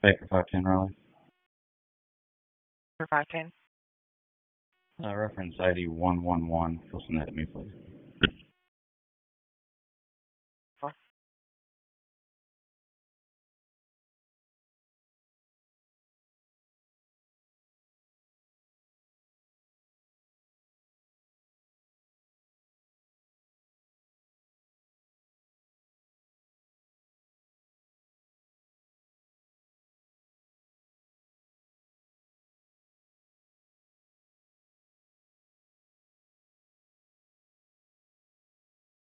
Baker 510 Raleigh. For 510. Reference ID 111. You'll send that to me, please.